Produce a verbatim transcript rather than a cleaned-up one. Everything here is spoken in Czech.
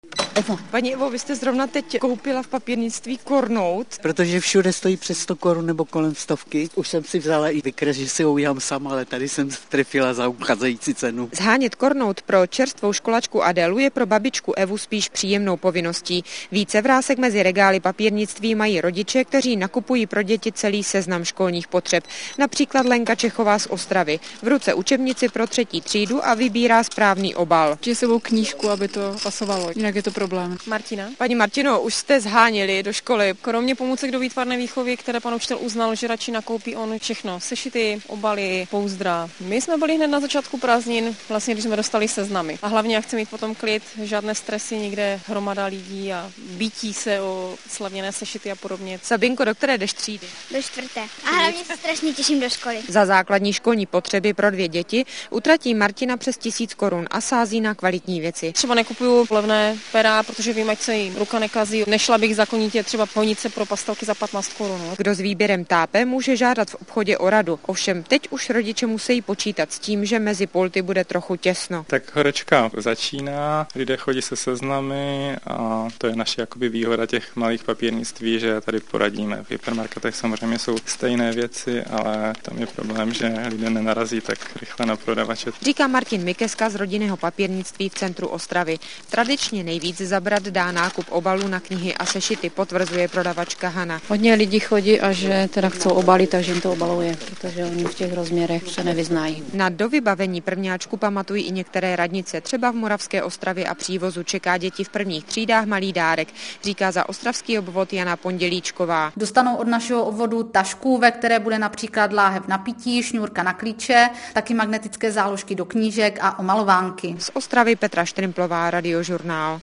Evo. Paní Evo, vy jste zrovna teď koupila v papírnictví kornout. Protože všude stojí přes sto korun nebo kolem stovky. Už jsem si vzala i vykres, že si ho udělám sama, ale tady jsem trefila za ucházející cenu. Zhánět kornout pro čerstvou školačku Adélu je pro babičku Evu spíš příjemnou povinností. Více vrásek mezi regály papírnictví mají rodiče, kteří nakupují pro děti celý seznam školních potřeb. Například Lenka Čechová z Ostravy. V ruce učebnici pro třetí třídu a vybírá správný obal. Že sebou knížku, aby to pasovalo, jinak je to problém. Martina? Paní Martino, už jste zháněli do školy. Kromě pomůcek do výtvarné výchovy, které pan učitel uznal, že radši nakoupí on všechno. Sešity, obaly, pouzdra. My jsme byli hned na začátku prázdnin, vlastně když jsme dostali seznamy. A hlavně já chci mít potom klid, žádné stresy, nikde hromada lidí a bítí se o slavněné sešity a podobně. Sabinko, do které jdeš třídy? Do čtvrté. A hlavně se strašně těším do školy. Za základní školní potřeby pro dvě děti utratí Martina přes tisíc korun a sází na kvalitní věci. Třeba nekupuju levné pera, protože vím, ať se jim ruka nekazí. Nešla bych zakonitě třeba honit se pro pastelky za patnáct korun. Kdo s výběrem tápe, může žádat v obchodě o radu. Ovšem teď už rodiče musí počítat s tím, že mezi pulty bude trochu těsno. Tak horečka začíná, lidé chodí se seznamy a to je naše jakoby výhoda těch malých papírnictví, že tady poradíme. V hypermarketech samozřejmě jsou stejné věci, ale tam je problém, že lidé nenarazí tak rychle na prodavače. Říká Martin Mikeska z rodinného papírnictví v centru Ostravy. Tradičně nejvíc zabrat dá nákup obalů na knihy a sešity, potvrzuje prodavačka Hana. Hodně lidí chodí a že teda chcou obaly, takže jim to obaluje, protože oni v těch rozměrech se nevyznají. Na dovybavení prvňáčku pamatují i některé radnice. Třeba v Moravské Ostravě a Přívozu čeká děti v prvních třídách malý dárek, říká za ostravský obvod Jana Pondělíčková. Dostanou od našeho obvodu tašku, ve které bude například láhev na pití, šňůrka na klíče, taky magnetické záložky do knížek a omalovánky. Z Ostravy Petra Štrimplová, Radiožurnál.